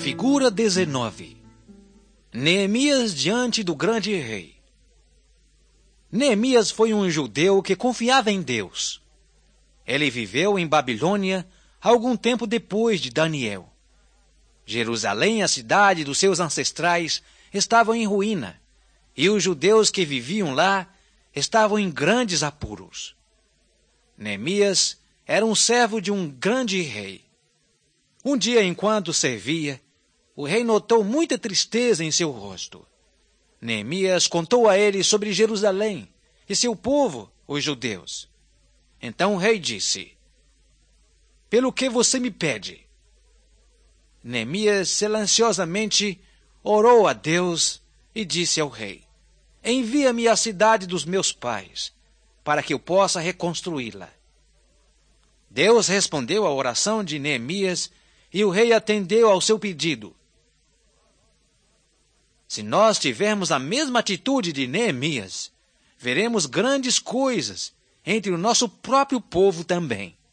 Figura 19. Neemias diante do grande rei. Neemias foi um judeu que confiava em Deus. Ele viveu em Babilônia algum tempo depois de Daniel. Jerusalém, a cidade dos seus ancestrais, estava em ruína, e os judeus que viviam lá estavam em grandes apuros. Neemias era um servo de um grande rei. Um dia, enquanto servia, o rei notou muita tristeza em seu rosto. Neemias contou a ele sobre Jerusalém e seu povo, os judeus. Então o rei disse: "Pelo que você me pede?" Neemias silenciosamente orou a Deus e disse ao rei: "Envia-me à cidade dos meus pais, para que eu possa reconstruí-la." Deus respondeu à oração de Neemias e o rei atendeu ao seu pedido. Se nós tivermos a mesma atitude de Neemias, veremos grandes coisas entre o nosso próprio povo também.